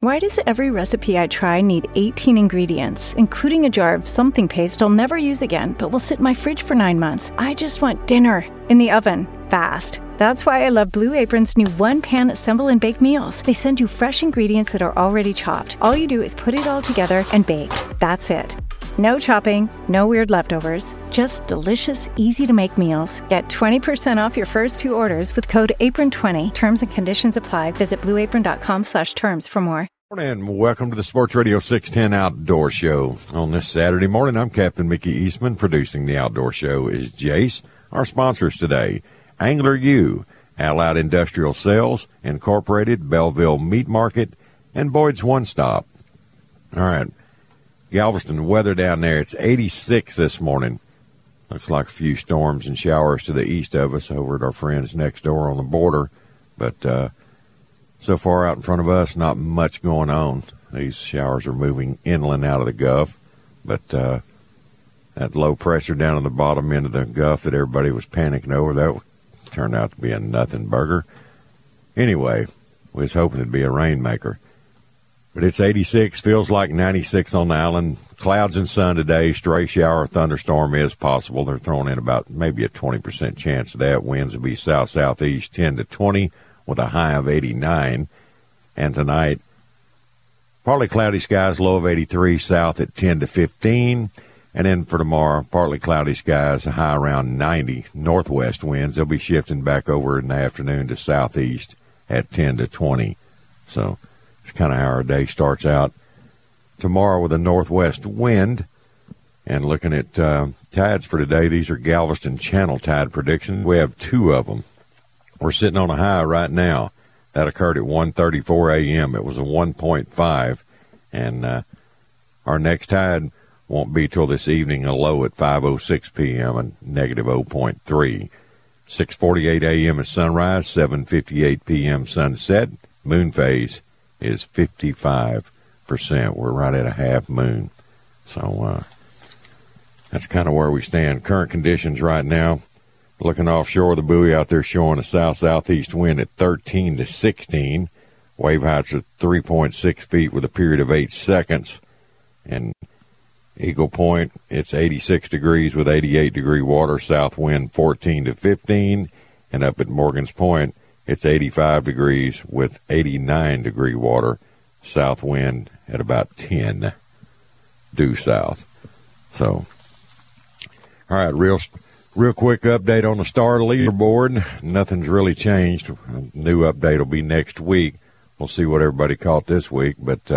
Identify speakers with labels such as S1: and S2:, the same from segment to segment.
S1: Why does every recipe I try need 18 ingredients, including a jar of something paste I'll never use again, but will sit in my fridge for 9 months? I just want dinner in the oven, fast. That's why I love Blue Apron's new one-pan assemble and bake meals. They send you fresh ingredients that are already chopped. All you do is put it all together and bake. That's it. No chopping, no weird leftovers, just delicious, easy-to-make meals. Get 20% off your first 2 orders with code APRON20. Terms and conditions apply. Visit blueapron.com/terms for more.
S2: And welcome to the Sports Radio 610 Outdoor Show. On this Saturday morning, I'm Captain Mickey Eastman. Producing the Outdoor Show is Jace. Our sponsors today, Angler U, Allied Industrial Sales, Incorporated, Belleville Meat Market, and Boyd's One Stop. All right. Galveston weather down there, it's 86 this morning. Looks like a few storms and showers to the east of us over at our friends next door on the border. But so far out in front of us, not much going on. These showers are moving inland out of the Gulf. But that low pressure down in the bottom end of the Gulf that everybody was panicking over, that turned out to be a nothing burger. Anyway, we was hoping it'd be a rainmaker. But it's 86, feels like 96 on the island. Clouds and sun today, stray shower, thunderstorm is possible. They're throwing in about maybe a 20% chance of that. Winds will be south-southeast 10 to 20 with a high of 89. And tonight, partly cloudy skies, low of 83, south at 10 to 15. And then for tomorrow, partly cloudy skies, a high around 90. Northwest winds, they'll be shifting back over in the afternoon to southeast at 10 to 20. So it's kind of how our day starts out. Tomorrow with a northwest wind. And looking at tides for today, these are Galveston Channel tide predictions. We have 2 of them. We're sitting on a high right now. That occurred at 1:34 a.m. It was a 1.5. And our next tide won't be till this evening, a low at 5:06 p.m. and negative 0.3. 6:48 a.m. is sunrise, 7:58 p.m. sunset. Moon phase is 55%. We're right at a half moon. So that's kind of where we stand. Current conditions right now, looking offshore, the buoy out there showing a south-southeast wind at 13 to 16. Wave heights are 3.6 feet with a period of 8 seconds. And Eagle Point, it's 86 degrees with 88-degree water, south wind 14 to 15. And up at Morgan's Point, it's 85 degrees with 89-degree water, south wind at about 10 due south. So, all right, real quick update on the star leaderboard. Nothing's really changed. A new update will be next week. We'll see what everybody caught this week. But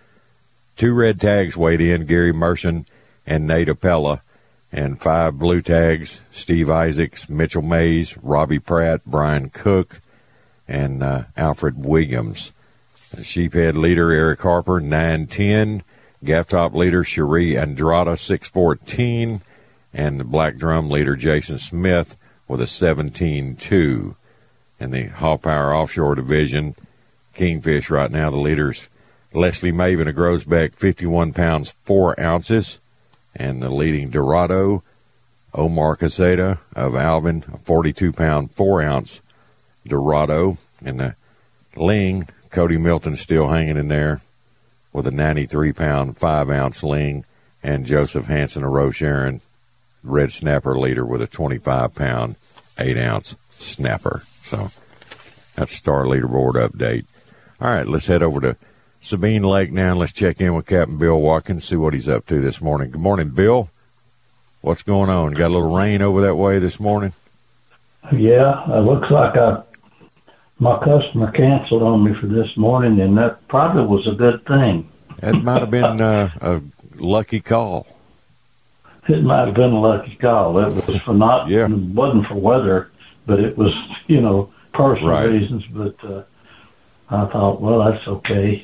S2: 2 red tags weighed in, Gary Merson and Nate Appella, and 5 blue tags, Steve Isaacs, Mitchell Mays, Robbie Pratt, Brian Cook, and Alfred Williams. The sheephead leader, Eric Harper, 9:10. Gaff top leader, Cherie Andrada, 6:14. And the black drum leader, Jason Smith, with a 17:2. In the Haw Power Offshore Division, Kingfish right now, the leaders, Leslie Maven of Groesbeck, 51 pounds, 4 ounces. And the leading Dorado, Omar Caseta of Alvin, a 42-pound, 4-ounce Dorado. And the Ling, Cody Milton still hanging in there with a 93-pound, 5-ounce Ling. And Joseph Hansen of Roche Aaron, red snapper leader with a 25-pound, 8-ounce snapper. So that's Star Leaderboard update. All right, let's head over to Sabine Lake now, and let's check in with Captain Bill Watkins, see what he's up to this morning. Good morning, Bill. What's going on? Got a little rain over that way this morning?
S3: Yeah, it looks like my customer canceled on me for this morning, and that probably was a good thing.
S2: That might have been a lucky call.
S3: It might have been a lucky call. It was for not,
S2: yeah.
S3: It wasn't for weather, but it was, personal
S2: right.
S3: reasons. But I thought, well, that's okay.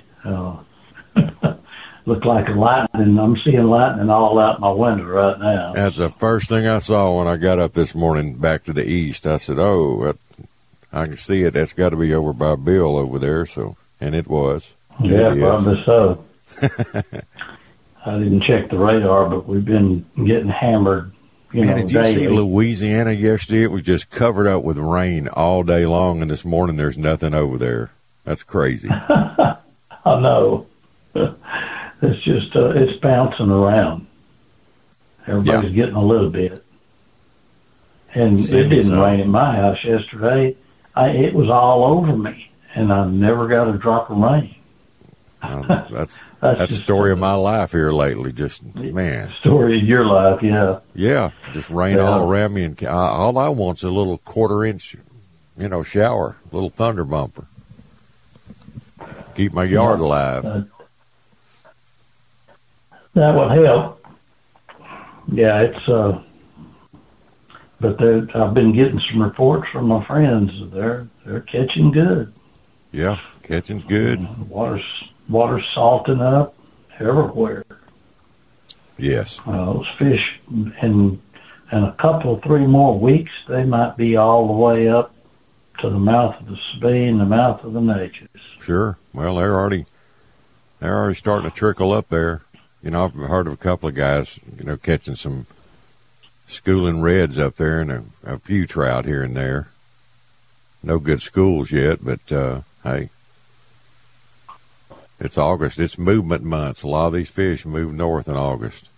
S3: Looked like a lightning. I'm seeing lightning all out my window right now.
S2: That's the first thing I saw when I got up this morning back to the east. I said, I can see it. That's got to be over by Bill over there. So, and it was.
S3: Yeah, probably so. I didn't check the radar, but we've been getting hammered.
S2: Did you see Louisiana yesterday? It was just covered up with rain all day long, and this morning there's nothing over there. That's crazy.
S3: I know. It's just it's bouncing around. Everybody's getting a little bit. And it didn't rain in my house yesterday. It was all over me, and I never got a drop of rain.
S2: That's the story of my life here lately. Just, man.
S3: Story of your life, yeah.
S2: Yeah, just rain all around me, and all I want's a little quarter-inch, shower, little thunder bumper. Keep my yard alive.
S3: That would help. Yeah, it's but I've been getting some reports from my friends. They're catching good.
S2: Yeah, catching's good.
S3: Water's salting up everywhere.
S2: Yes.
S3: Those fish in a couple, 3 more weeks, they might be all the way up to the mouth of the Sabine, the mouth of the Neches.
S2: Sure. Well, they're already starting to trickle up there. I've heard of a couple of guys, catching some schooling reds up there and a few trout here and there. No good schools yet, but hey, it's August. It's movement month. A lot of these fish move north in August.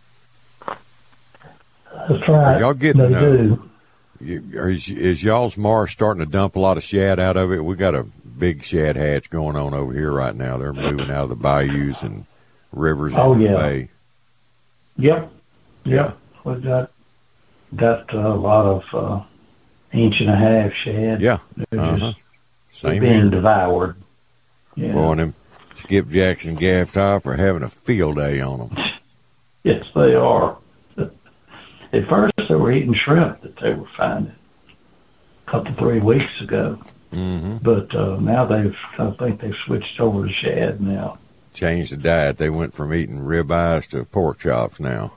S3: That's right.
S2: Are y'all getting?
S3: They do.
S2: Is y'all's marsh starting to dump a lot of shad out of it? We got a big shad hatch going on over here right now. They're moving out of the bayous and rivers into the bay.
S3: Yep.
S2: Yeah.
S3: We got a lot of 1.5-inch shad.
S2: Yeah.
S3: They're just
S2: Same
S3: being
S2: here.
S3: devoured. Yeah.
S2: Boy, and them skipjacks and gaff top are having a field day on them.
S3: Yes, they are. At first, they were eating shrimp that they were finding a couple, 3 weeks ago.
S2: Mm-hmm.
S3: But now I think they've switched over to shad now.
S2: Changed the diet. They went from eating ribeyes to pork chops now.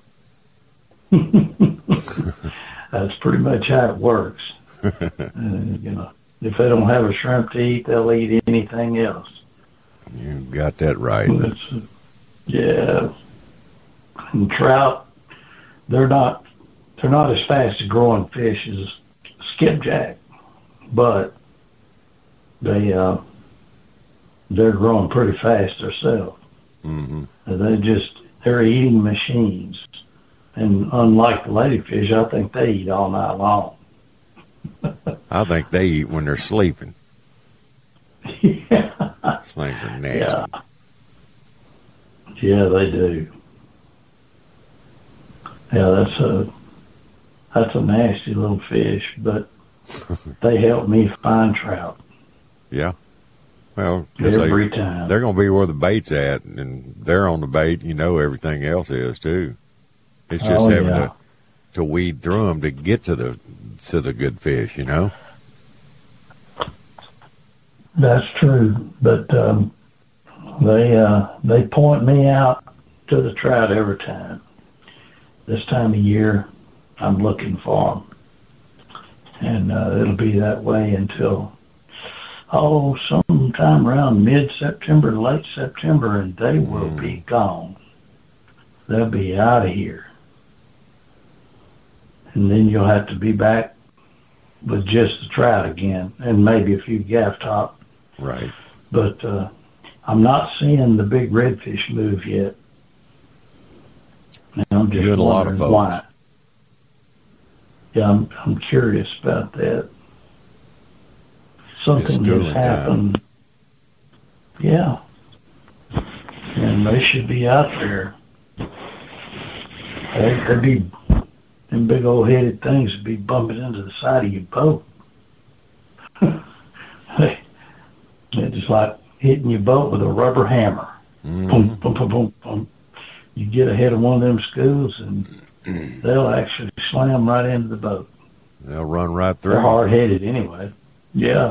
S3: That's pretty much how it works. If they don't have a shrimp to eat, they'll eat anything else.
S2: You got that right.
S3: Yeah. And trout, they're not as fast as growing fish as skipjack, but they're growing pretty fast themselves.
S2: Mm-hmm.
S3: They're eating machines. And unlike the ladyfish, I think they eat all night long.
S2: I think they eat when they're sleeping.
S3: Yeah.
S2: These things are nasty.
S3: Yeah, they do. Yeah, that's a nasty little fish, but they help me find trout.
S2: Yeah. Well,
S3: every time.
S2: They're going to be where the bait's at, and they're on the bait. Everything else is too. It's just having to weed through them to get to the good fish.
S3: That's true, but they point me out to the trout every time. This time of year, I'm looking for them, and it'll be that way until sometime around mid-September, late September, and they will be gone. They'll be out of here, and then you'll have to be back with just the trout again, and maybe a few gaff top.
S2: Right.
S3: But I'm not seeing the big redfish move yet. And I'm just wondering
S2: a lot of folks.
S3: Why. Yeah, I'm curious about that. Something has happened. Time. Yeah. And they should be out there. They'd be, them big old headed things would be bumping into the side of your boat. It's just like hitting your boat with a rubber hammer.
S2: Mm-hmm.
S3: Boom, boom, boom, boom, boom. You get ahead of one of them schools, and they'll actually slam right into the boat.
S2: They'll run right through.
S3: They're hard-headed anyway. Yeah.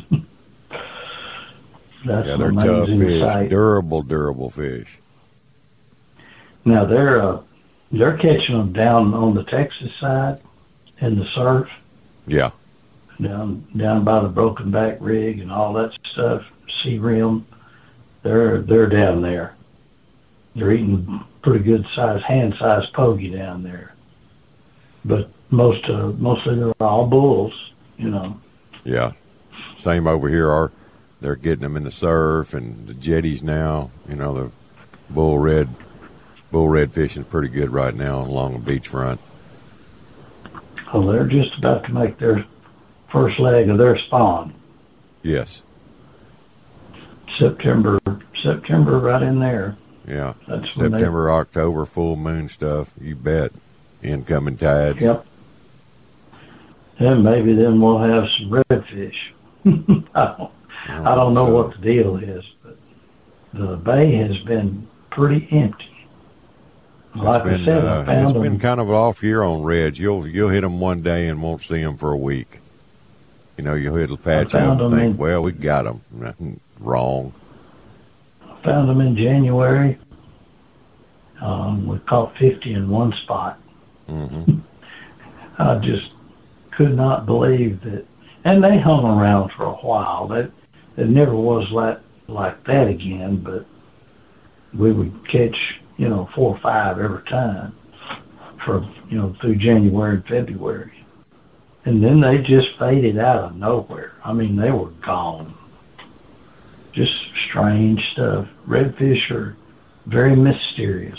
S3: That's
S2: they're tough fish,
S3: sight.
S2: durable fish.
S3: Now they're catching them down on the Texas side in the surf.
S2: Yeah.
S3: Down by the Broken Back rig and all that stuff, sea rim. They're down there. They're eating pretty good size, hand-sized pogie down there. But mostly they're all bulls,
S2: Yeah. Same over here. they're getting them in the surf and the jetties now. You know, the bull red fishing is pretty good right now along the beachfront.
S3: Well, they're just about to make their first leg of their spawn.
S2: Yes.
S3: September right in there.
S2: Yeah.
S3: That's
S2: September, October, full moon stuff. You bet. Incoming tides.
S3: Yep. And maybe then we'll have some redfish. I don't know what the deal is, but the bay has been pretty empty. Like I said, I found
S2: it's been kind of an off year on reds. You'll hit them one day and won't see them for a week. You know, you'll hit a patch up and think, well, we got them. Nothing wrong.
S3: I found them in January. We caught 50 in one spot.
S2: Mm-hmm.
S3: I just could not believe that. And they hung around for a while. It never was like that again, but we would catch, 4 or 5 every time for, through January and February. And then they just faded out of nowhere. I mean, they were gone. Just strange stuff. Redfish are very mysterious.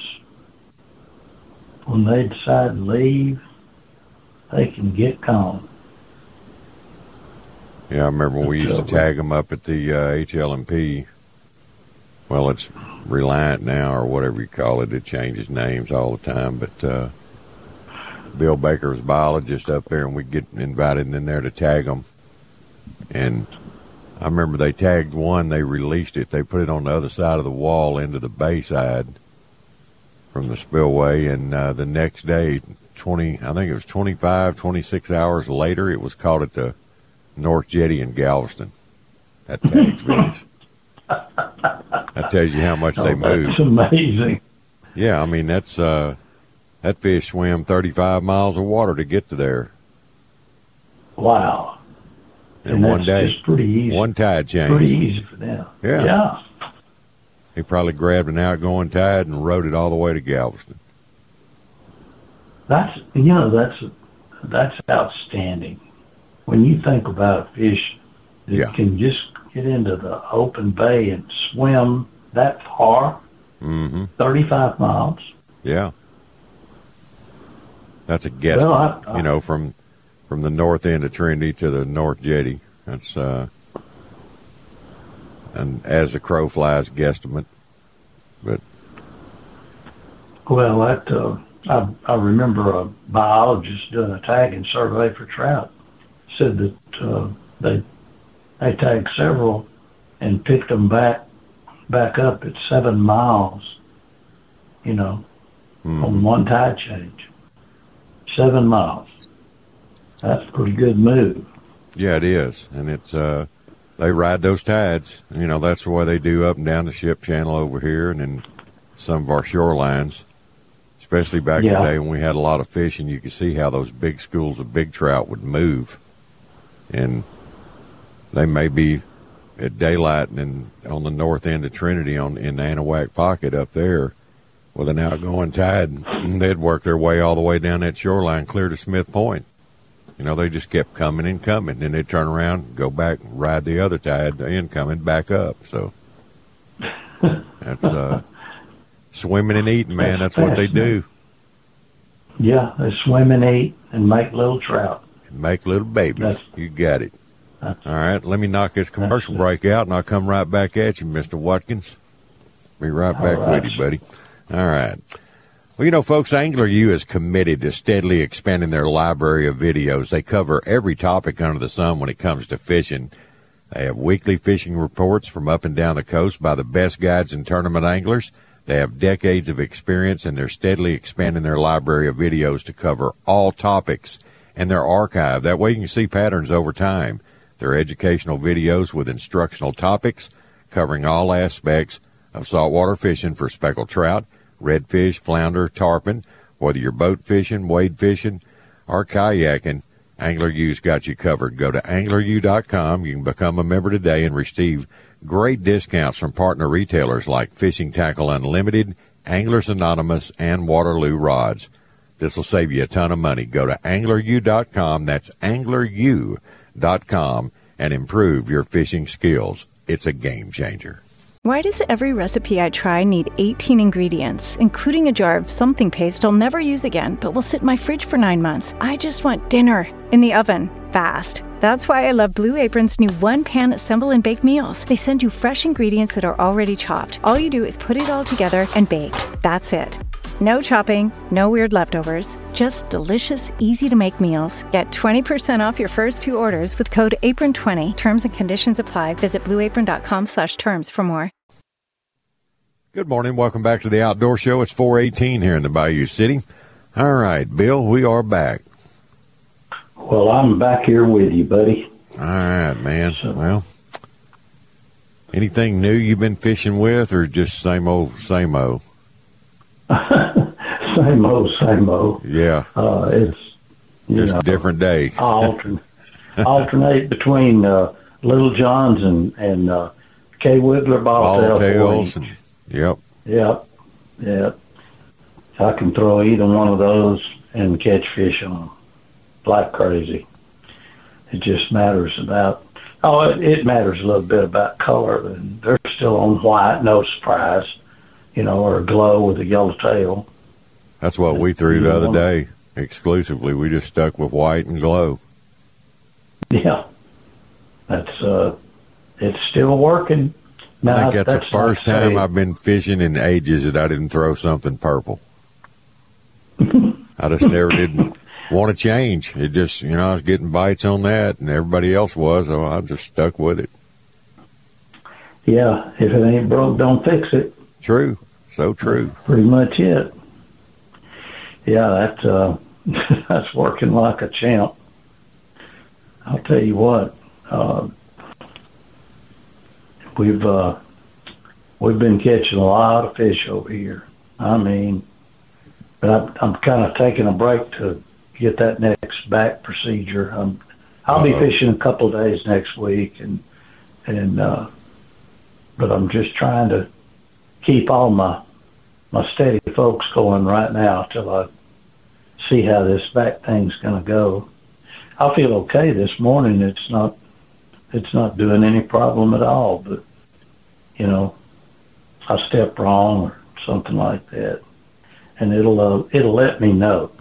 S3: When they decide to leave, they can get gone.
S2: Yeah, I remember we used to tag them up at the HLMP. Well, it's Reliant now, or whatever you call it. It changes names all the time. But Bill Baker was a biologist up there, and we'd get invited in there to tag them. And I remember they tagged one. They released it. They put it on the other side of the wall into the bay side from the spillway. And the next day, 26 hours later, it was caught at the North Jetty in Galveston. That tag's finished. That tells you how much they move.
S3: That's amazing.
S2: Yeah, I mean, that's that fish swam 35 miles of water to get to there.
S3: Wow.
S2: In one day.
S3: Just pretty easy.
S2: One tide change.
S3: Pretty easy for them.
S2: Yeah. He probably grabbed an outgoing tide and rode it all the way to Galveston.
S3: That's outstanding. When you think about a fish that can just get into the open bay and swim that far, 35 miles.
S2: Yeah. That's a guess. Well, from the north end of Trinity to the North Jetty. That's and as the crow flies guesstimate. But
S3: well, I remember a biologist doing a tagging survey for trout. Said that they tagged several and picked them back up at 7 miles, on one tide change. 7 miles. That's a pretty good move.
S2: Yeah, it is. And it's they ride those tides. That's the way they do up and down the ship channel over here and in some of our shorelines, especially back in the day when we had a lot of fish, and you could see how those big schools of big trout would move. And they may be at daylight and on the north end of Trinity in the Anahuac Pocket up there with an outgoing tide. They'd work their way all the way down that shoreline clear to Smith Point. They just kept coming and coming. Then they'd turn around, go back, ride the other tide, incoming, back up. So that's swimming and eating, man. That's what they do.
S3: Yeah, they swim and eat and make little trout.
S2: Make little babies. You got it. All right, let me knock this commercial break out, and I'll come right back at you, Mr. Watkins. Be right back with you, buddy. All right. Well, folks, Angler U is committed to steadily expanding their library of videos. They cover every topic under the sun when it comes to fishing. They have weekly fishing reports from up and down the coast by the best guides and tournament anglers. They have decades of experience, and they're steadily expanding their library of videos to cover all topics and their archive. That way you can see patterns over time. They're educational videos with instructional topics covering all aspects of saltwater fishing for speckled trout, redfish, flounder, tarpon. Whether you're boat fishing, wade fishing, or kayaking, Angler U's got you covered. Go to angleru.com. You can become a member today and receive great discounts from partner retailers like Fishing Tackle Unlimited, Anglers Anonymous, and Waterloo Rods. This will save you a ton of money. Go to angleru.com. That's angleru.com, and improve your fishing skills it's a game changer.
S1: Why does every recipe I try need 18 ingredients, including a jar of something paste I'll never use again, but will sit in my fridge for 9 months? I just want dinner in the oven, fast. That's why I love Blue Apron's new one-pan assemble and bake meals. They send you fresh ingredients that are already chopped. All you do is put it all together and bake. That's it. No chopping, no weird leftovers, just delicious, easy-to-make meals. Get 20% off your first 2 orders with code APRON20. Terms and conditions apply. Visit blueapron.com/terms for more.
S2: Good morning. Welcome back to the Outdoor Show. It's 4:18 here in the Bayou City. All right, Bill, we are back.
S3: Well, I'm back here with you, buddy.
S2: All right, man. Well, anything new you've been fishing with, or just same old, same old?
S3: Same old.
S2: Yeah.
S3: It's
S2: just a different day.
S3: alternate between Little John's and K. Wiggler bobtail
S2: tails. Yep.
S3: I can throw either one of those and catch fish on them like crazy. It just matters about. It matters a little bit about color, and they're still on white, no surprise. Or a glow with a yellow tail.
S2: That's what we threw the other day, exclusively. We just stuck with white and glow.
S3: Yeah. That's, it's still working.
S2: Now, I think that's the first time I've been fishing in ages that I didn't throw something purple. I just never did want to change. It just, I was getting bites on that, and everybody else was, so I just stuck with it.
S3: Yeah, if it ain't broke, don't fix it.
S2: True. So true.
S3: That's pretty much it. Yeah, that's working like a champ. I'll tell you what, we've been catching a lot of fish over here. I mean, but I'm kind of taking a break to get that next back procedure. I'll be fishing a couple of days next week, but I'm just trying to keep all my steady folks going right now till I see how this back thing's going to go. I feel okay this morning. It's not doing any problem at all, but I stepped wrong or something like that, and it'll let me know.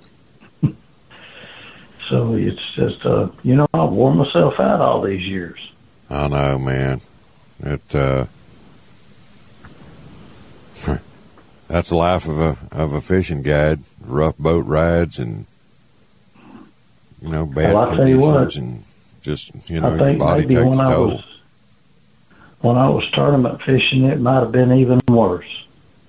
S3: So it's just I wore myself out all these years.
S2: I know, man. That's the life of a fishing guide. Rough boat rides and bad conditions and just your body takes a toll.
S3: When I was tournament fishing, it might have been even worse.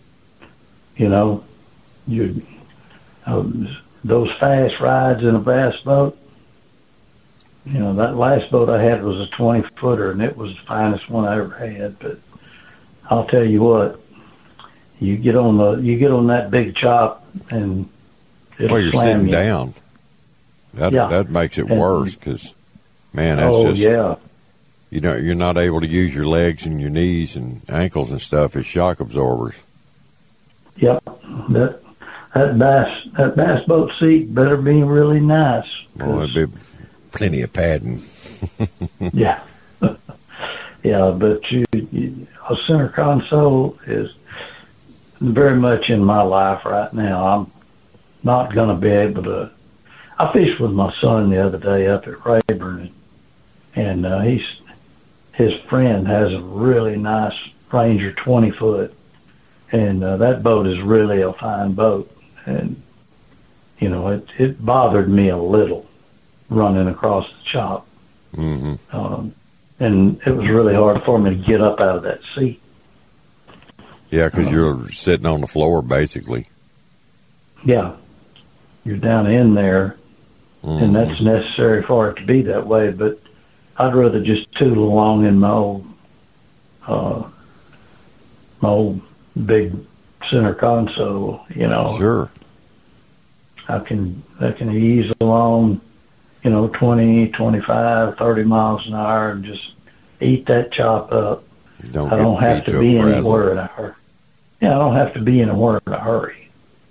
S3: Those fast rides in a bass boat. That last boat I had was a 20-footer, and it was the finest one I ever had. But I'll tell you what. You get on that big chop and
S2: you're sitting down. That makes it worse because, man, that's you're not able to use your legs and your knees and ankles and stuff as shock absorbers.
S3: Yep, that bass boat seat better be really nice.
S2: Well, there'd be plenty of padding.
S3: Yeah, but a center console is very much in my life right now. I'm not going to be able to. I fished with my son the other day up at Rayburn, and his friend has a really nice Ranger 20-foot, and that boat is really a fine boat. And it bothered me a little running across the chop, and it was really hard for me to get up out of that seat.
S2: Yeah, because you're sitting on the floor, basically.
S3: Yeah. You're down in there, and that's necessary for it to be that way, but I'd rather just tootle along in my old big center console,
S2: Sure.
S3: I can ease along, 20, 25, 30 miles an hour and just eat that chop up. I don't have to be anywhere in a hurry. Yeah, I don't have to be anywhere in a hurry.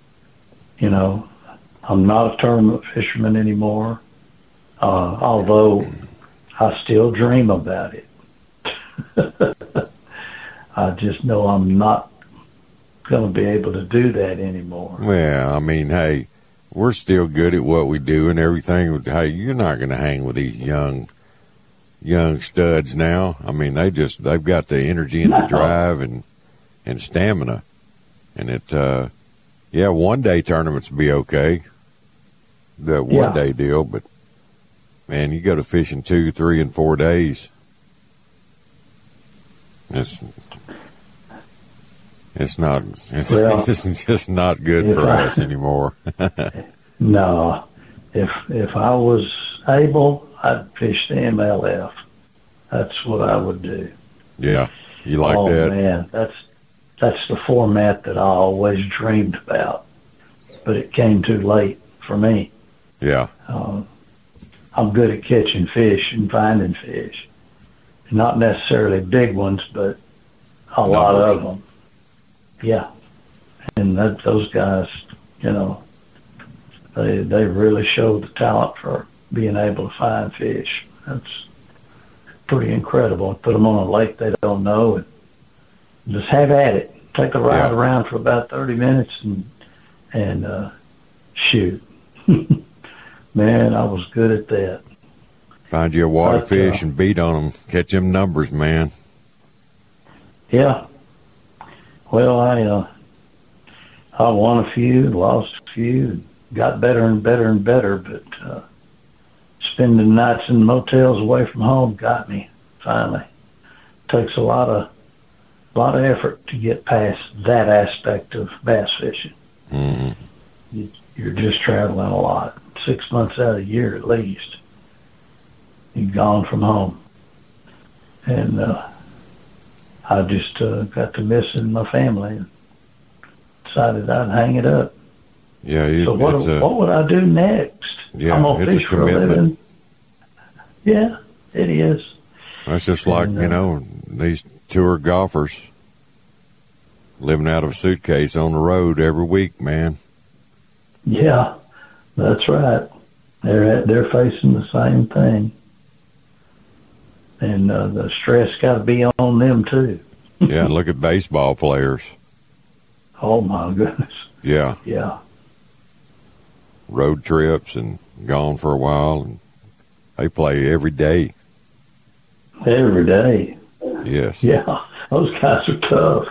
S3: I'm not a tournament fisherman anymore, although I still dream about it. I just know I'm not going to be able to do that anymore.
S2: Well, I mean, hey, we're still good at what we do and everything. Hey, you're not going to hang with these young studs now. I mean, they've got the energy and the drive and stamina. And one day tournaments will be okay. The one day deal, but man, you go to fishing 2, 3, and 4 days. It's just not good for us anymore.
S3: No, if I was able, I'd fish the MLF. That's what I would do.
S2: Yeah, you like that? Oh
S3: man, that's the format that I always dreamed about, but it came too late for me.
S2: Yeah.
S3: I'm good at catching fish and finding fish. Not necessarily big ones, but a lot of them. Yeah. And those guys, they really showed the talent for being able to find fish. That's pretty incredible. Put them on a lake they don't know and just have at it. Take a ride around for about 30 minutes and shoot. Man, I was good at that.
S2: Find you a water fish and beat on them. Catch them numbers, man.
S3: Yeah. Well, I won a few, lost a few, got better and better and better, but spending nights in motels away from home got me, finally. Takes a lot of effort to get past that aspect of bass fishing.
S2: Mm-hmm.
S3: You're just traveling a lot. 6 months out of the year at least. You're gone from home. And I just got to missing my family and decided I'd hang it up.
S2: Yeah.
S3: So what would I do next?
S2: Yeah,
S3: I'm going to fish for a living. Yeah, it is.
S2: That's just like, these tour golfers living out of a suitcase on the road every week, man.
S3: Yeah, that's right. They're facing the same thing. And the stress got to be on them, too.
S2: Yeah, look at baseball players.
S3: Oh, my goodness.
S2: Yeah.
S3: Yeah.
S2: Road trips and gone for a while. And they play every day.
S3: Every day.
S2: Yes.
S3: Yeah, those guys are tough.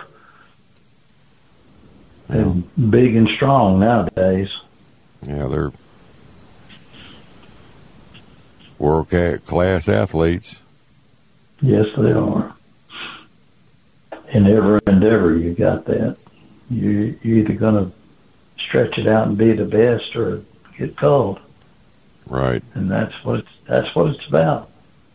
S3: And big and strong nowadays.
S2: Yeah, they're world-class athletes.
S3: Yes, they are. In every endeavor, you got that. You're either going to stretch it out and be the best or get cold.
S2: Right.
S3: And that's what it's about.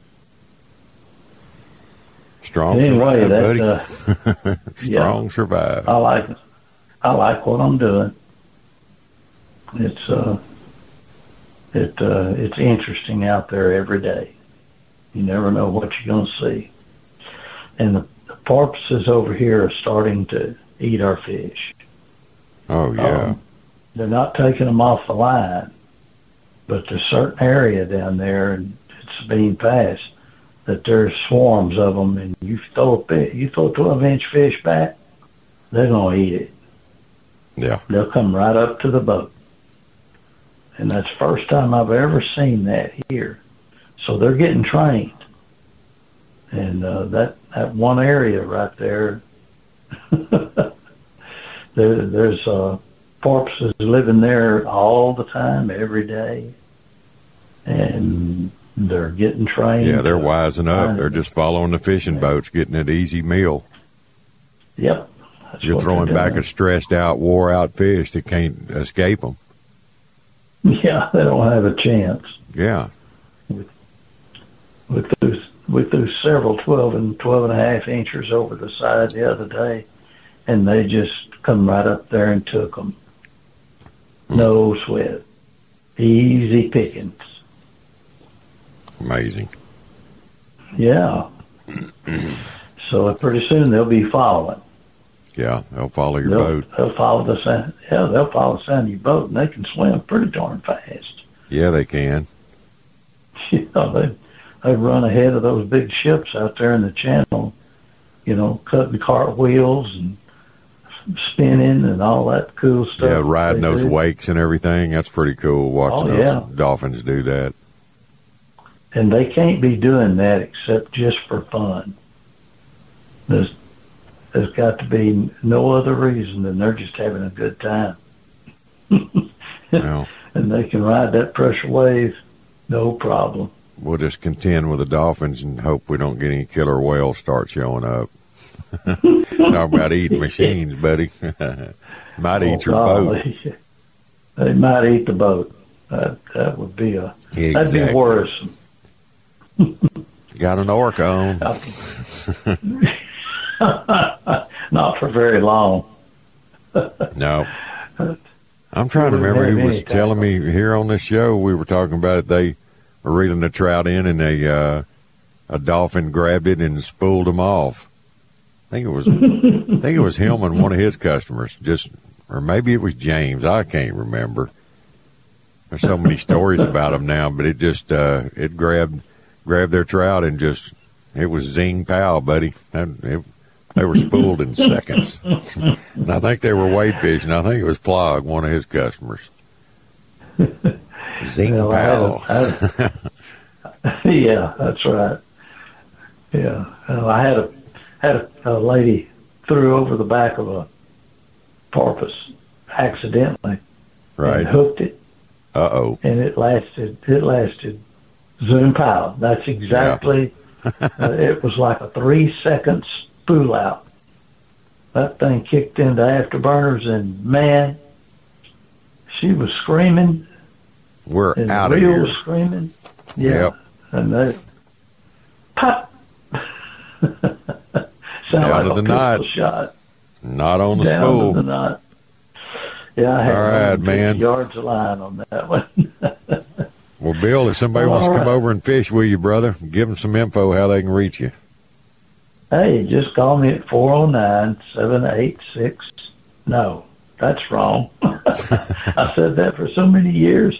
S2: Strong
S3: anyway,
S2: survive, buddy. Strong survive.
S3: I like what I'm doing. It's interesting out there every day. You never know what you're going to see. And the porpoises over here are starting to eat our fish.
S2: Oh, yeah.
S3: They're not taking them off the line, but there's a certain area down there, and it's being passed, that there's swarms of them, and you throw a 12-inch fish back, they're going to eat it.
S2: Yeah.
S3: They'll come right up to the boat. And that's the first time I've ever seen that here. So they're getting trained. And that one area right there, there's porpoises living there all the time, every day. And they're getting trained.
S2: Yeah, they're wising up. They're just following the fishing boats, getting an easy meal.
S3: Yep.
S2: You're throwing back a stressed out, wore out fish that can't escape them.
S3: Yeah, they don't have a chance.
S2: Yeah.
S3: We threw several 12 and 12.5 inchers over the side the other day, and they just come right up there and took them. No sweat. Easy pickings.
S2: Amazing.
S3: Yeah. So pretty soon they'll be following.
S2: Yeah, they'll follow your boat.
S3: They'll follow the sound. Yeah, they'll follow the sound of your boat, and they can swim pretty darn fast.
S2: Yeah, they can.
S3: You know, they run ahead of those big ships out there in the channel, cutting cartwheels and spinning and all that cool stuff.
S2: Yeah, riding those wakes and everything. That's pretty cool watching those dolphins do that.
S3: And they can't be doing that except just for fun. There's got to be no other reason than they're just having a good time.
S2: Well,
S3: and they can ride that pressure wave, no problem.
S2: We'll just contend with the dolphins and hope we don't get any killer whales start showing up. Talk about eating machines, buddy. Might eat your boat.
S3: They might eat the boat. That would be that'd be worrisome.
S2: Got an orca on.
S3: Not for very long.
S2: No. I'm trying to remember who was telling me here on this show. We were talking about it. They were reeling the trout in, and a dolphin grabbed it and spooled them off. I think it was him and one of his customers. Or maybe it was James. I can't remember. There's so many stories about them now, but it just it grabbed their trout and it was zing pow, buddy. They were spooled in seconds. And I think they were wade fishing. I think it was Plog, one of his customers. Zing pow.
S3: Yeah, that's right. Yeah. I had a lady threw over the back of a porpoise accidentally.
S2: Right.
S3: And hooked it.
S2: Uh-oh.
S3: And it lasted zoom pow. That's exactly, it was like a 3-second spool out. That thing kicked into afterburners, and man, she was screaming.
S2: We're out of here.
S3: Was screaming. Yeah.
S2: Yep.
S3: And they pop.
S2: Down
S3: like
S2: to the knot.
S3: Shot.
S2: Not on the
S3: Down
S2: spool.
S3: To the knot. Yeah, I had
S2: all right, man.
S3: yards of line on that one.
S2: Well, Bill, if somebody wants to come over and fish with you, brother, give them some info how they can reach you.
S3: Hey, just call me at 409-786. No, that's wrong. I said that for so many years.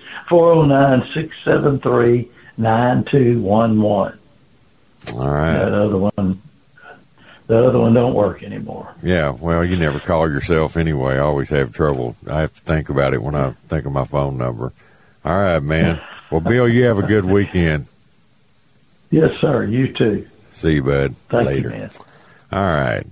S3: 409-673-9211.
S2: All right.
S3: The other one don't work anymore.
S2: Yeah, well, you never call yourself anyway. I always have trouble. I have to think about it when I think of my phone number. All right, man. Well, Bill, you have a good weekend.
S3: Yes, sir. You too.
S2: See you, bud.
S3: Thank
S2: later.
S3: You, man.
S2: All right.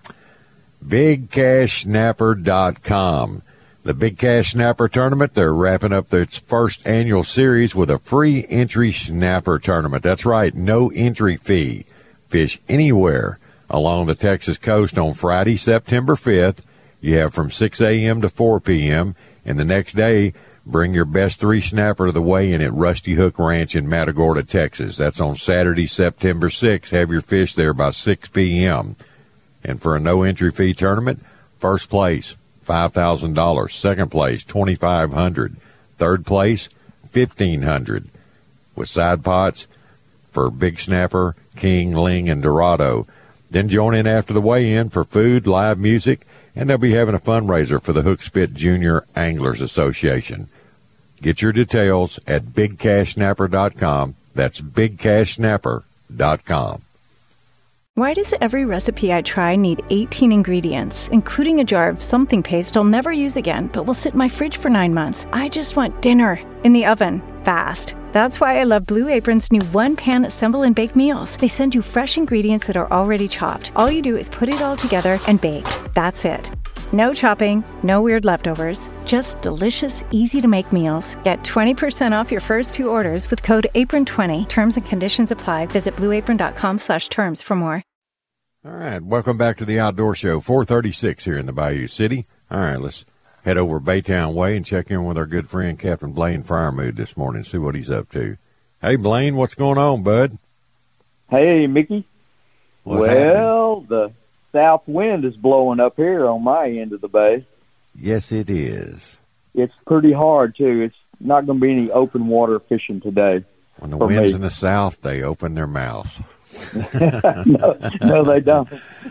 S2: BigCashSnapper.com. The Big Cash Snapper Tournament, they're wrapping up its first annual series with a free entry snapper tournament. That's right, no entry fee. Fish anywhere along the Texas coast on Friday, September 5th. You have from 6 a.m. to 4 p.m. And the next day, bring your best 3 snapper to the weigh-in at Rusty Hook Ranch in Matagorda, Texas. That's on Saturday, September 6th. Have your fish there by 6 p.m. And for a no-entry fee tournament, first place, $5,000. Second place, $2,500. Third place, $1,500. With side pots for Big Snapper, King, Ling, and Dorado. Then join in after the weigh-in for food, live music, and they'll be having a fundraiser for the Hookspit Junior Anglers Association. Get your details at BigCashSnapper.com. That's BigCashSnapper.com.
S1: Why does every recipe I try need 18 ingredients, including a jar of something paste I'll never use again, but will sit in my fridge for 9 months? I just want dinner in the oven, fast. That's why I love Blue Apron's new one-pan assemble and bake meals. They send you fresh ingredients that are already chopped. All you do is put it all together and bake. That's it. No chopping, no weird leftovers, just delicious, easy-to-make meals. Get 20% off your first 2 orders with code APRON20. Terms and conditions apply. Visit blueapron.com/terms for more.
S2: All right, welcome back to the Outdoor Show, 436 here in the Bayou City. All right, let's head over Baytown Way and check in with our good friend Captain Blaine Fryermuth this morning, see what he's up to. Hey, Blaine, what's going on, bud?
S4: Hey, Mickey. Well, the south wind is blowing up here on my end of the bay.
S2: Yes, it is.
S4: It's pretty hard, too. It's not going to be any open water fishing today.
S2: When the wind's in the south, they open their mouths.
S4: No, they don't.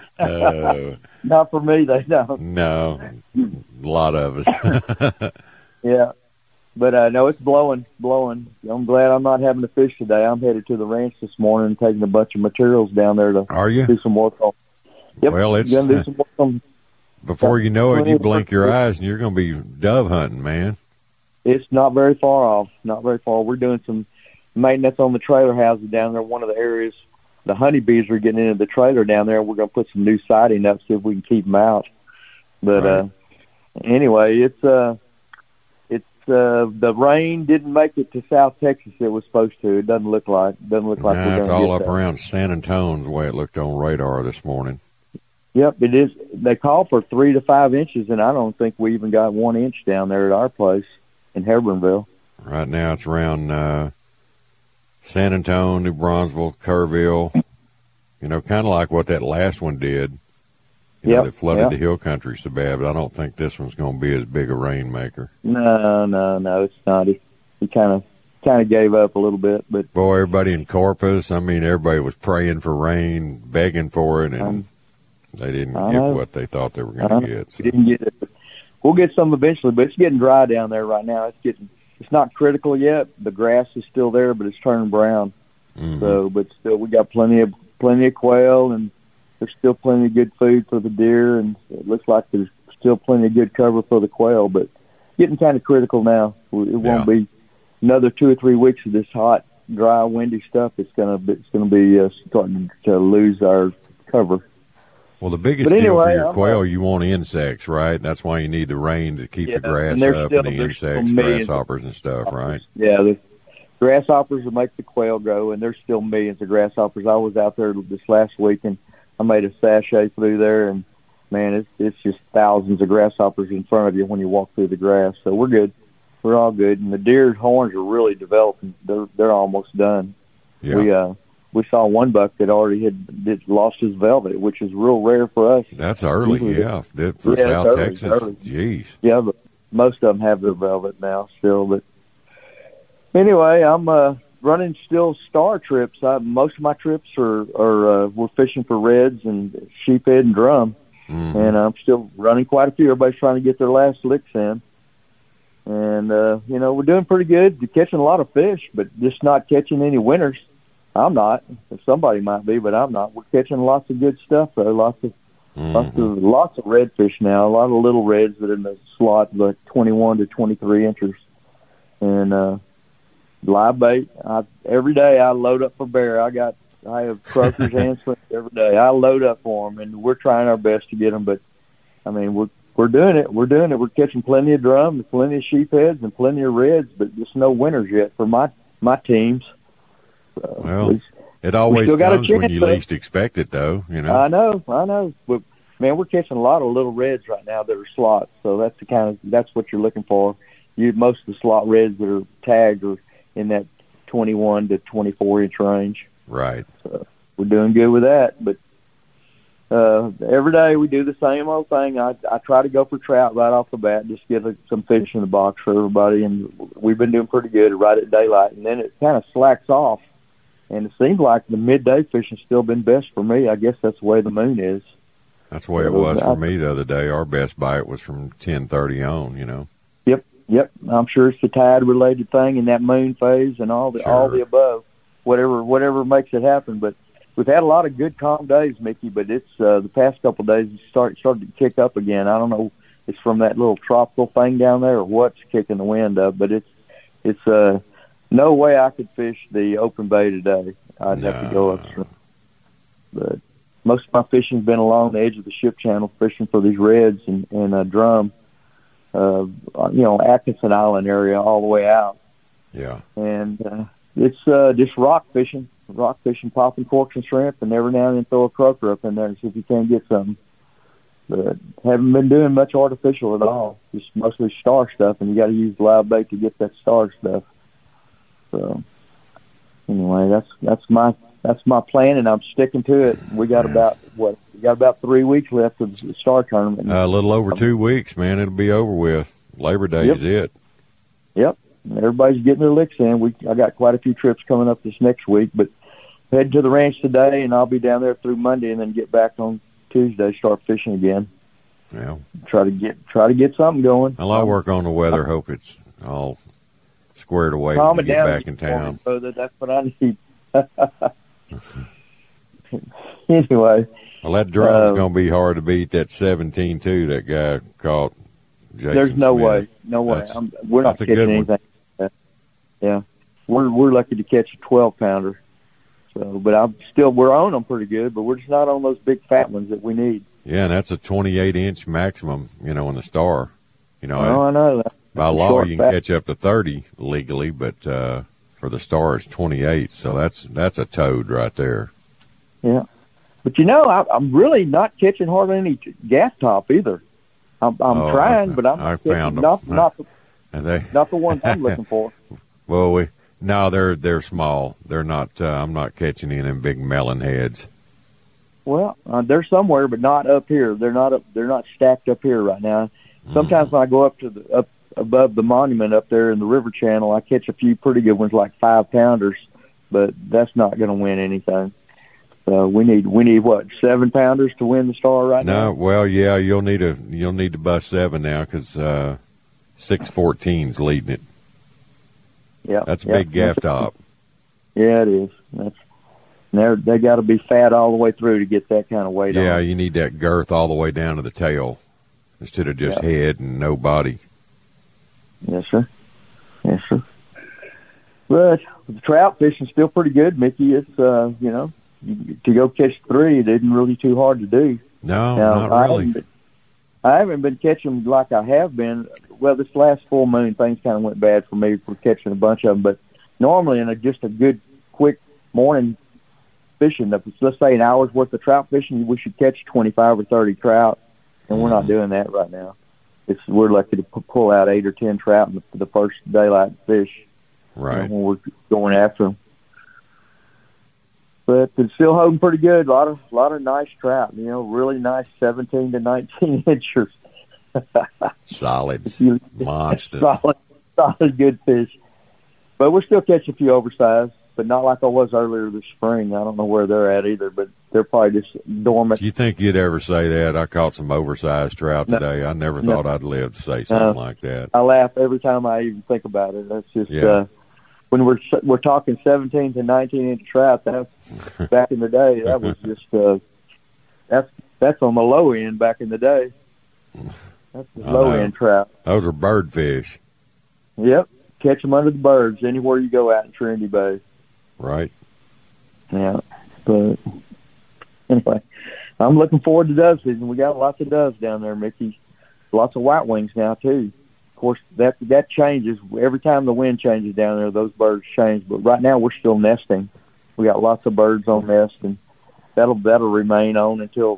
S4: Not for me, they don't.
S2: No, a lot of us.
S4: Yeah. But no, it's blowing. I'm glad I'm not having to fish today. I'm headed to the ranch this morning and taking a bunch of materials down there to do some work on. Yep,
S2: well, it's
S4: gonna do some work on.
S2: Before you know it, you blink your eyes and you're going to be dove hunting, man.
S4: It's not very far off. Not very far. We're doing some maintenance on the trailer houses down there. One of the areas, the honeybees are getting into the trailer down there. We're going to put some new siding up, see if we can keep them out. But anyway, it's the rain didn't make it to South Texas. It was supposed to. It doesn't look like. We're going to get
S2: it's all up
S4: that.
S2: around San Antonio's the way it looked on radar this morning.
S4: Yep, it is. They call for 3 to 5 inches, and I don't think we even got 1 inch down there at our place in Hebronville.
S2: Right now, it's around San Antonio, New Braunfels, Kerrville. You know, kind of like what that last one did. You know, they flooded the hill country so bad, but I don't think this one's going to be as big a rainmaker.
S4: No, it's not. He kind of gave up a little bit, but
S2: boy, everybody in Corpus, I mean, everybody was praying for rain, begging for it, and they didn't get what they thought they were going to get. So.
S4: We didn't get it. We'll get some eventually, but it's getting dry down there right now. It's not critical yet. The grass is still there, but it's turning brown.
S2: Mm-hmm.
S4: So, but still, we got plenty of quail, and there's still plenty of good food for the deer, and it looks like there's still plenty of good cover for the quail, but getting kind of critical now. It won't be another 2 or 3 weeks of this hot, dry, windy stuff. It's gonna be starting to lose our cover.
S2: Well, the biggest deal for your quail, you want insects, right? That's why you need the rain to keep the grass up and the insects, grasshoppers and stuff, right?
S4: Yeah, the grasshoppers will make the quail grow, and there's still millions of grasshoppers. I was out there this last week, and I made a sachet through there, and, man, it's just thousands of grasshoppers in front of you when you walk through the grass. So we're good. We're all good. And the deer's horns are really developing. They're almost done.
S2: Yeah.
S4: We saw one buck that already had lost his velvet, which is real rare for us.
S2: That's early, for South Texas. Early. Jeez.
S4: Yeah, but most of them have their velvet now still. But anyway, I'm running still star trips. Most of my trips are we're fishing for reds and sheephead and drum, and I'm still running quite a few. Everybody's trying to get their last licks in, and we're doing pretty good. We're catching a lot of fish, but just not catching any winners. I'm not. Somebody might be, but I'm not. We're catching lots of good stuff though. Lots of redfish now. A lot of little reds that are in the slot, like 21 to 23 inches, and live bait. Every day I load up for bear. I have croakers and shrimp every day. I load up for them, and we're trying our best to get them. But I mean, we're doing it. We're doing it. We're catching plenty of drum, and plenty of sheepheads, and plenty of reds, but just no winners yet for my teams.
S2: Well, it always comes when you least expect it, though. You know.
S4: I know. But man, we're catching a lot of little reds right now that are slots. So that's what you're looking for. Most of the slot reds that are tagged are in that 21 to 24 inch range.
S2: Right.
S4: So we're doing good with that. But every day we do the same old thing. I try to go for trout right off the bat, just get some fish in the box for everybody, and we've been doing pretty good right at daylight. And then it kind of slacks off, and it seems like the midday fishing's still been best for me. I guess that's the way the moon is.
S2: That's the way it was for me the other day. Our best bite was from 10:30 on, you know.
S4: Yep. I'm sure it's the tide-related thing and that moon phase and all the above, whatever makes it happen. But we've had a lot of good, calm days, Mickey. But it's the past couple of days it started to kick up again. I don't know, it's from that little tropical thing down there or what's kicking the wind up. But it's no way I could fish the open bay today. I'd have to go upstream. But most of my fishing's been along the edge of the ship channel, fishing for these reds and drum. Atkinson Island area all the way out.
S2: Yeah.
S4: And it's just rock fishing, popping corks and shrimp, and every now and then throw a croaker up in there and see if you can get something. But haven't been doing much artificial at all, just mostly star stuff, and you got to use live bait to get that star stuff. So anyway, that's my plan, and I'm sticking to it. We got about 3 weeks left of the star tournament.
S2: A little over 2 weeks, man. It'll be over with. Labor Day is it.
S4: Yep. Everybody's getting their licks in. I got quite a few trips coming up this next week, but heading to the ranch today, and I'll be down there through Monday, and then get back on Tuesday, start fishing again.
S2: Yeah.
S4: Try to get something going.
S2: I'll work on the weather. Hope it's all squared away
S4: Calm
S2: when
S4: it
S2: you get
S4: down
S2: back in town.
S4: Brother. That's what I need. Anyway.
S2: Well, that drum's going to be hard to beat. That 17-2 that guy caught. Jason
S4: There's no
S2: Smith.
S4: way. No way. We're not
S2: that's a
S4: catching
S2: good one.
S4: anything. Yeah. We're lucky to catch a 12-pounder. So, but we're on them pretty good, but we're just not on those big fat ones that we need.
S2: Yeah, and that's a 28-inch maximum, in the Star.
S4: I know that.
S2: By law, you can catch up to 30 legally, but for the Star, it's 28. So that's a toad right there.
S4: Yeah. But, I'm really not catching hardly any gas top either. I'm trying, but
S2: I found them.
S4: Not the ones I'm looking for.
S2: Well, they're small. They're not. I'm not catching any of them big melon heads.
S4: Well, they're somewhere, but not up here. They're not stacked up here right now. Sometimes when I go up above the monument up there in the river channel, I catch a few pretty good ones, like 5-pounders, but that's not going to win anything. So we need what, 7-pounders to win the Star right now?
S2: No, well, yeah, you'll need to bust 7 now because 614's leading it.
S4: Yeah,
S2: that's a big gaff top.
S4: Yeah, it is. They got to be fat all the way through to get that kind of weight on.
S2: Yeah, you need that girth all the way down to the tail instead of just head and no body.
S4: Yes, sir. Yes, sir. But the trout fishing's still pretty good, Mickey. It's to go catch 3, it isn't really too hard to do.
S2: No, not really.
S4: I haven't been catching like I have been. Well, this last full moon, things kind of went bad for me for catching a bunch of them. But normally, in just a good, quick morning fishing, let's say an hour's worth of trout fishing, we should catch 25 or 30 trout, and we're not doing that right now. We're lucky to pull out 8 or 10 trout in the first daylight fish.
S2: Right.
S4: When we're going after them. But it's still holding pretty good. A lot of nice trout. Really nice 17 to 19 inchers.
S2: Solids, monsters.
S4: Solid, good fish. But we'll still catch a few oversized, but not like I was earlier this spring. I don't know where they're at either, but they're probably just dormant.
S2: Do you think you'd ever say that? I caught some oversized trout today. I never thought I'd live to say something like that.
S4: I laugh every time I even think about it. That's just when we're talking 17 to 19 inch trout. That's back in the day. That was just that's on the low end back in the day. That's the low end trout.
S2: Those are bird fish.
S4: Yep, catch them under the birds anywhere you go out in Trinity Bay.
S2: Right.
S4: Yeah, but anyway, I'm looking forward to dove season. We got lots of doves down there, Mickey. Lots of white wings now too. Of course, that changes every time the wind changes down there. Those birds change, but right now we're still nesting. We got lots of birds on nest, and that'll remain on until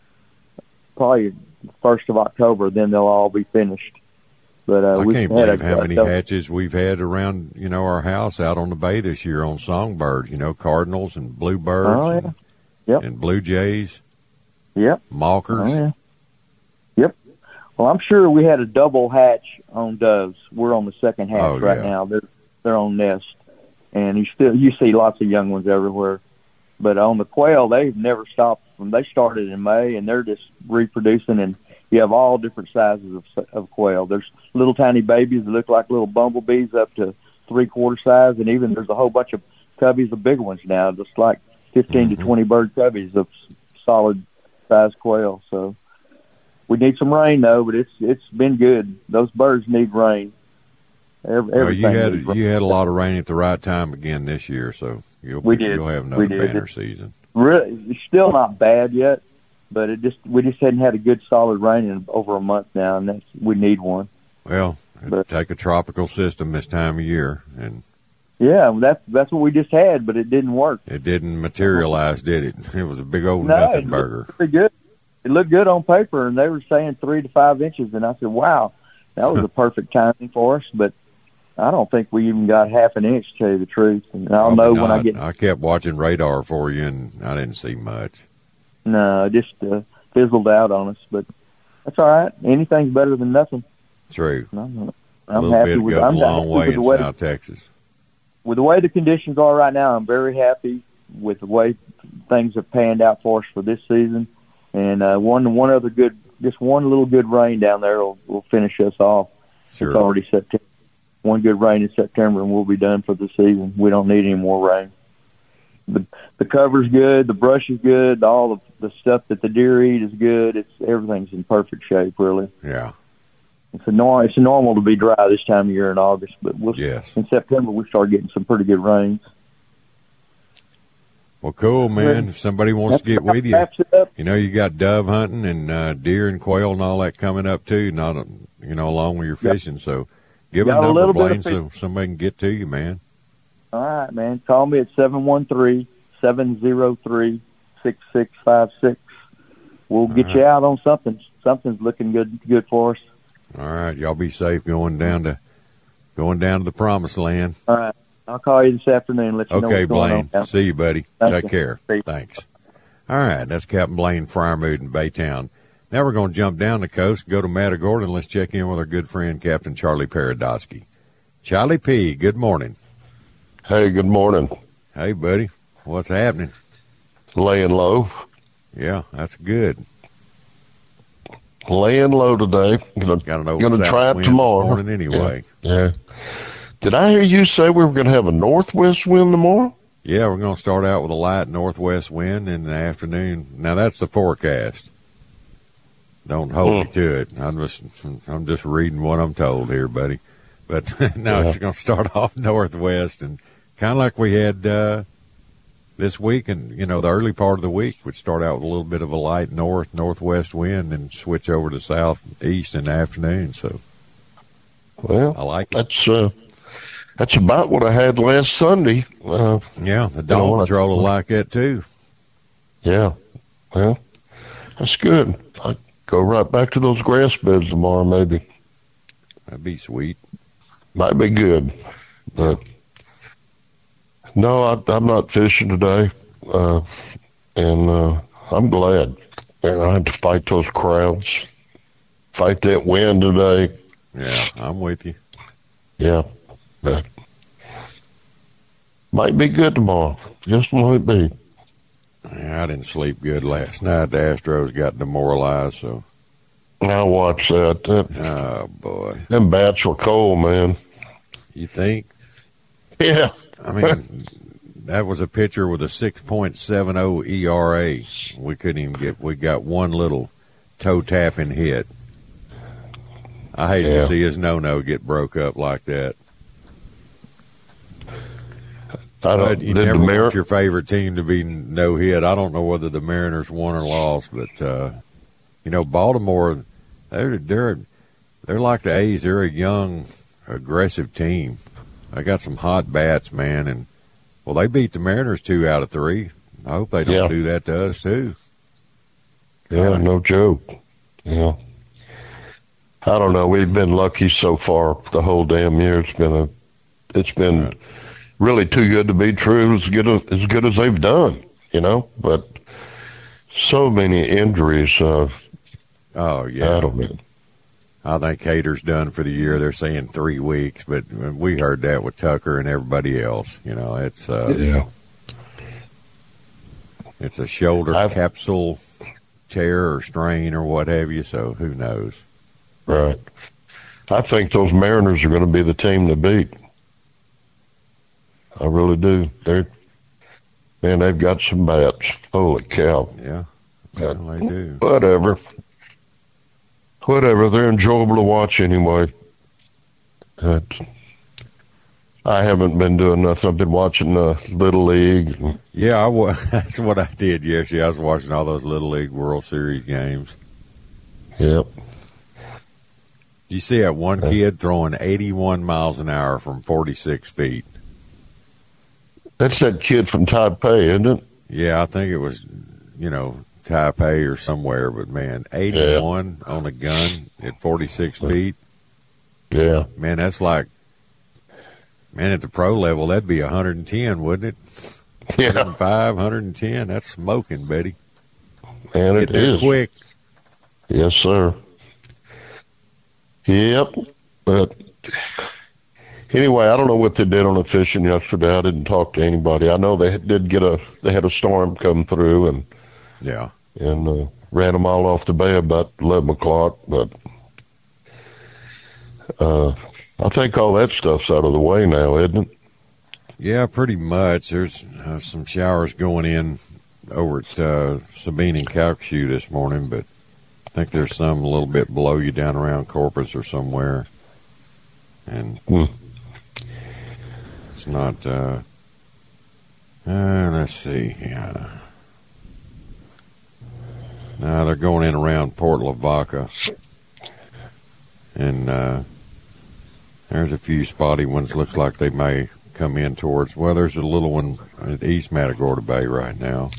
S4: probably 1st of October. Then they'll all be finished. But
S2: I can't believe how many hatches we've had around our house out on the bay this year on songbirds. Cardinals and bluebirds and blue jays.
S4: Yep.
S2: Mockers.
S4: Oh, yeah. Yep. Well, I'm sure we had a double hatch on doves. We're on the second hatch right now. They're on nest, and you see lots of young ones everywhere. But on the quail, they've never stopped. They started in May, and they're just reproducing. And you have all different sizes of quail. There's little tiny babies that look like little bumblebees up to 3/4 size, and even there's a whole bunch of cubbies of big ones now, just like 15 to 20 bird cubbies of solid size quail. So we need some rain though, but it's been good. Those birds need rain.
S2: You had a lot of rain at the right time again this year, so you'll have another banner season.
S4: Really, it's still not bad yet, but we just hadn't had a good solid rain in over a month now, and we need one.
S2: Well, take a tropical system this time of year, and
S4: that's what we just had, but it didn't work.
S2: It didn't materialize, did it? It was a big old nothing burger.
S4: Pretty good. It looked good on paper, and they were saying 3 to 5 inches, and I said, "Wow, that was a perfect timing for us." But I don't think we even got half an inch, to tell you the truth. And I'll know when I get.
S2: I kept watching radar for you, and I didn't see much.
S4: No, it just fizzled out on us, but that's all right. Anything's better than nothing.
S2: True.
S4: I'm happy with. I'm
S2: a long way in South Texas.
S4: With the way the conditions are right now, I'm very happy with the way things have panned out for us for this season. And one little good rain down there will finish us off.
S2: Sure.
S4: It's already September. one good rain in September, and we'll be done for the season. We don't need any more rain. The cover's good, the brush is good, all of the stuff that the deer eat is good. Everything's in perfect shape, really.
S2: Yeah.
S4: It's normal to be dry this time of year in August, but
S2: yes.
S4: In September we start getting some pretty good rains.
S2: Well, cool, man. If somebody wants to get with you, you got dove hunting and deer and quail and all that coming up too, along with your fishing. So give them a number, Blaine, so somebody can get to you, man.
S4: All right, man. Call me at 713-703-6656. We'll get you out on something. Something's looking good for us.
S2: All right, y'all be safe going down to the promised land.
S4: All right, I'll call you this afternoon. Let you know what's going on.
S2: Blaine. See you, buddy. Take care.
S4: See you.
S2: Thanks. All right, that's Captain Blaine Fryermuth in Baytown. Now we're going to jump down the coast, go to Matagorda, and let's check in with our good friend Captain Charlie Paradosky. Charlie P., good morning.
S5: Hey, good morning.
S2: Hey, buddy. What's happening?
S5: Laying low.
S2: Yeah, that's good.
S5: Laying low today. Gonna try it tomorrow.
S2: Morning anyway.
S5: Yeah. Did I hear you say we were going to have a northwest wind tomorrow?
S2: Yeah, we're going to start out with a light northwest wind in the afternoon. Now that's the forecast. Don't hold me to it. I'm just reading what I'm told here, buddy. But no, It's going to start off northwest and kind of like we had this week, and the early part of the week would start out with a little bit of a light northwest wind and switch over to southeast in the afternoon. So,
S5: well,
S2: I like it.
S5: That's about what I had last Sunday.
S2: The Dawn Patrol will like that too.
S5: Yeah, well, that's good. I go right back to those grass beds tomorrow, maybe.
S2: That'd be sweet.
S5: Might be good, but. No, I'm not fishing today, and I'm glad. And I had to fight those crowds, fight that wind today.
S2: Yeah, I'm with you.
S5: Yeah, but might be good tomorrow. Just might be.
S2: Yeah, I didn't sleep good last night. The Astros got demoralized, so.
S5: I watched that.
S2: Oh, boy.
S5: Them bats were cold, man.
S2: You think?
S5: Yeah.
S2: I mean, that was a pitcher with a 6.70 ERA. We couldn't even we got one little toe tapping hit. I hate to see his no get broke up like that. You never want your favorite team to be no hit. I don't know whether the Mariners won or lost, but Baltimore, they're like the A's. They're a young, aggressive team. I got some hot bats, man, and they beat the Mariners 2 out of 3. I hope they don't do that to us too.
S5: Yeah, no joke. Yeah, I don't know. We've been lucky so far the whole damn year. It's been really too good to be true. As good as they've done, But so many injuries.
S2: Oh yeah,
S5: I don't know.
S2: I think Hader's done for the year. They're saying 3 weeks, but we heard that with Tucker and everybody else. It's it's a shoulder capsule tear or strain or what have you. So who knows?
S5: Right. I think those Mariners are going to be the team to beat. I really do. They've got some bats. Holy cow!
S2: Yeah, they do.
S5: Whatever, they're enjoyable to watch anyway. I haven't been doing nothing. I've been watching Little League.
S2: Yeah, that's what I did yesterday. I was watching all those Little League World Series games.
S5: Yep.
S2: You see that one kid throwing 81 miles an hour from 46 feet?
S5: That's that kid from Taipei, isn't it?
S2: Yeah, I think it was, Taipei or somewhere, but man, 81 on a gun at 46 feet.
S5: Yeah.
S2: Man, that's like, at the pro level, that'd be 110, wouldn't it?
S5: Yeah.
S2: 105, 110, that's smoking, Betty.
S5: Man, it is.
S2: Quick.
S5: Yes, sir. Yep. But anyway, I don't know what they did on the fishing yesterday. I didn't talk to anybody. I know they had a storm come through and ran them all off the bay about 11 o'clock. But I think all that stuff's out of the way now, isn't it?
S2: Yeah, pretty much. There's some showers going in over at Sabine and Calcasieu this morning, but I think there's some a little bit below you down around Corpus or somewhere. And it's not, let's see. Yeah. Now they're going in around Port Lavaca. And there's a few spotty ones. Looks like they may come in towards, well, there's a little one at East Matagorda Bay right now.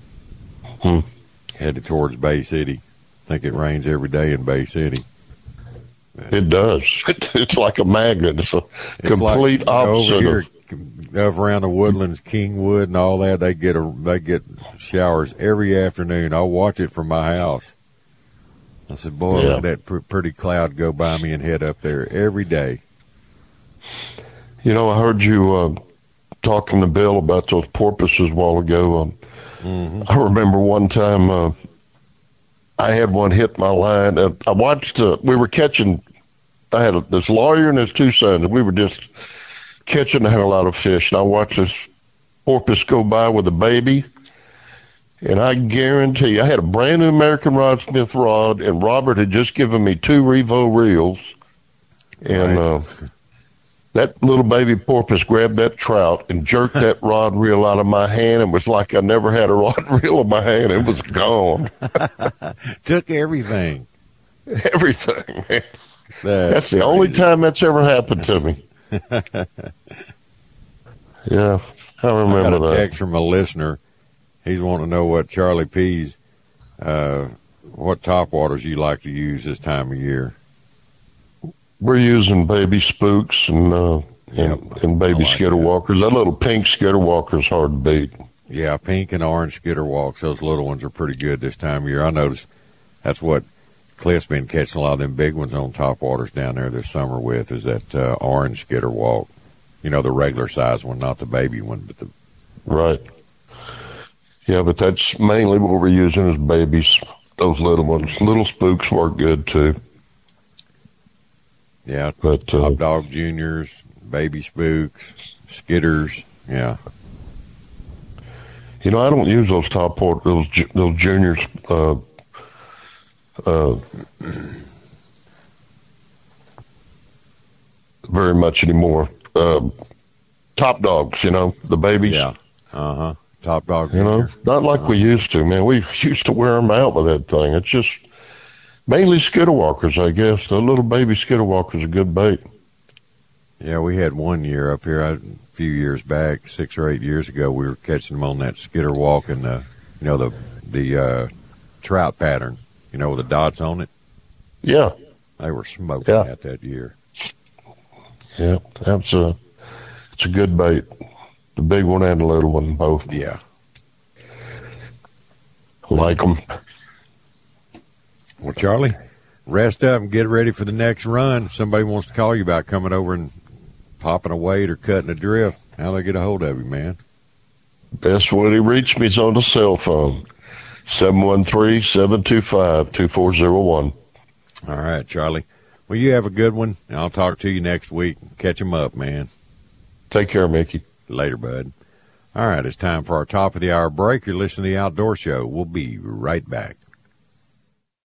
S2: Headed towards Bay City. I think it rains every day in Bay City.
S5: It does. It's like a magnet. It's a complete opposite.
S2: Over here, up around the Woodlands, Kingwood, and all that, they get showers every afternoon. I'll watch it from my house. I said, boy, let that pretty cloud go by me and head up there every day.
S5: You know, I heard you talking to Bill about those porpoises a while ago. I remember one time I had one hit my line. I watched, we were catching, I had this lawyer and his two sons, and we were just catching a lot of fish. And I watched this porpoise go by with a baby. And I guarantee you, I had a brand new American Rod Smith rod, and Robert had just given me 2 Revo reels. And that little baby porpoise grabbed that trout and jerked that rod reel out of my hand. It was like I never had a rod reel in my hand. It was gone.
S2: Took everything.
S5: Everything, man. That's the only time that's ever happened to me. Yeah, I remember that.
S2: I got a text from a listener. He's wanting to know what Charlie P's, what topwaters you like to use this time of year.
S5: We're using baby spooks and baby skitter walkers. That little pink skitter walker is hard to beat.
S2: Yeah, pink and orange skitter walks. Those little ones are pretty good this time of year. I noticed that's what Cliff's been catching a lot of them big ones on topwaters down there this summer with, is that orange skitter walk. You know, the regular size one, not the baby one, but the...
S5: Right. Yeah, but that's mainly what we're using is babies, those little ones. Little spooks work good, too.
S2: Yeah, but Top Dog Juniors, baby spooks, skitters, yeah.
S5: You know, I don't use those those juniors very much anymore. Top Dogs, you know, the babies.
S2: Yeah, Top Dog.
S5: You know, not like we used to, man. We used to wear them out with that thing. It's just mainly skitter walkers, I guess. The little baby skitter walker's a good bait.
S2: Yeah, we had one year up here a few years back, 6 or 8 years ago. We were catching them on that skitter walk and the trout pattern, you know, with the dots on it.
S5: Yeah,
S2: they were smoking that year.
S5: Yeah, it's a good bait. The big one and the little one, both.
S2: Yeah.
S5: Like them.
S2: Well, Charlie, rest up and get ready for the next run. If somebody wants to call you about coming over and popping a weight or cutting a drift, how do they get a hold of you, man?
S5: Best way to reach me is on the cell phone, 713-725-2401.
S2: All right, Charlie. Well, you have a good one, and I'll talk to you next week. Catch 'em up, man.
S5: Take care, Mickey.
S2: Later, bud. All right, it's time for our top of the hour break. You're listening to The Outdoor Show. We'll be right back.